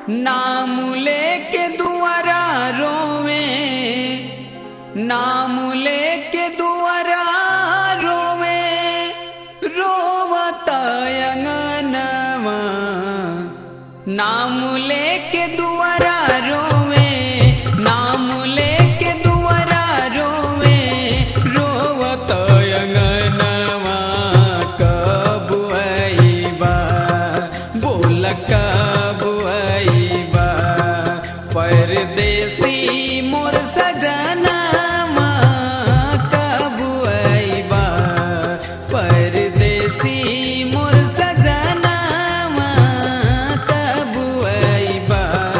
नाम लेके दुआरा रोवे, नाम लेके दुआरा रोवे, रोवता अंगनवा। नाम लेके दुआरा रोवे, नाम लेके दुआरा रोवे, रोवता अंगनवा। कब आईबा बोल कब आईबा, परदेसी मोर सजनवा। कब आईबा परदेसी मोर सजनवा, कब आईबा।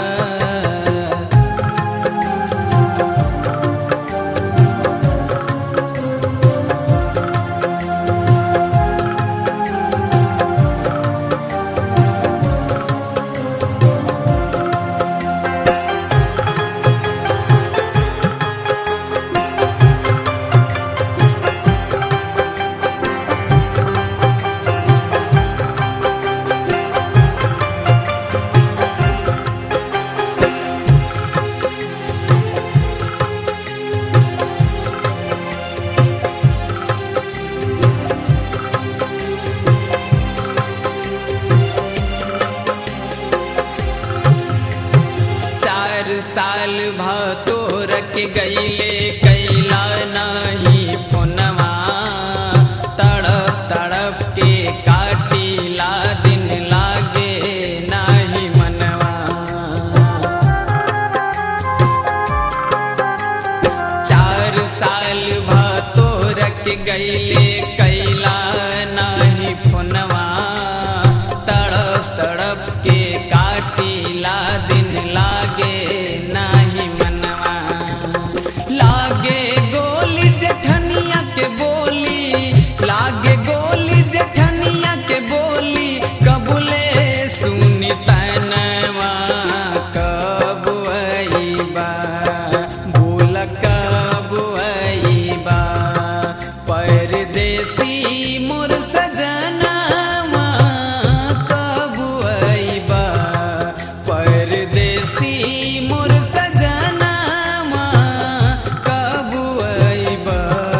साल भातोर के गईले कैला नहीं पुनवा। तड़प तड़प के काटीला दिन लागे नहीं मनवा। चार साल भातोर के गईले कैला नहीं पुनवा। तड़प तड़प के काटीला दिन लागे नहीं मनवा। लागे गोली जेठनिया के बोली, लागे गोली जेठनिया के बोली, कबूले सुनी तनवा। कब आईबा बोल कब आईबा, परदेसी मोर सजनवा। कब आईबा परदेसी मोर सजनवा, कब आईबा।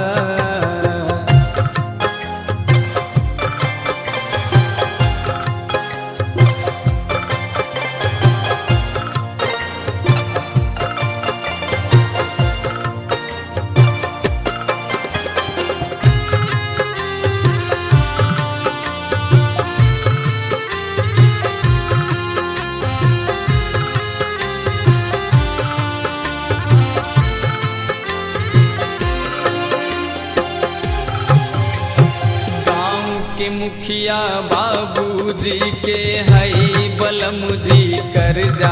के मुखिया बाबूजी के हई बलमुजी कर्जा।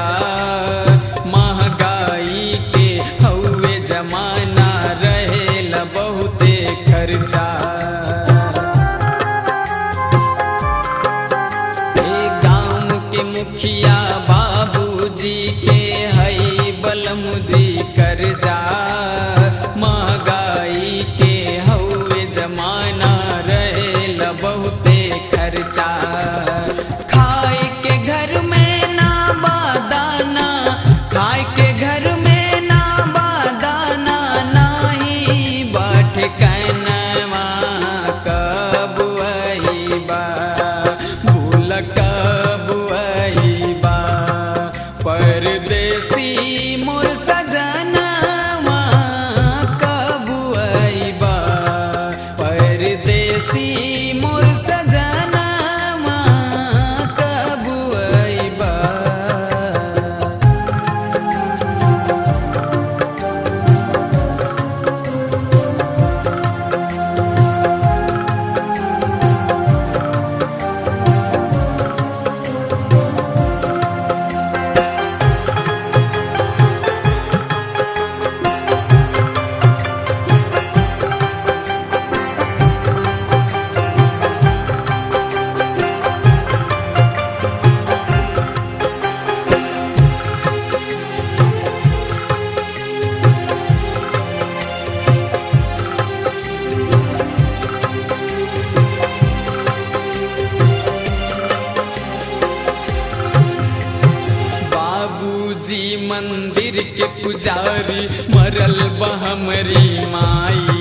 महंगाई के हौवे जमाना रहेला बहुते खर्चा। गाँव के मुखिया बाबूजी के हई बलमुजी कर्जा। महंगाई के हौवे जमाना रहेला बहुते खर्चा। खाए के घर में ना बादाना, खाए के घर में ना बादाना, नाही बाट कनवा। कब आईबा बोल कब आईबा, जी मंदिर के पुजारी मरल बा हमरी माई।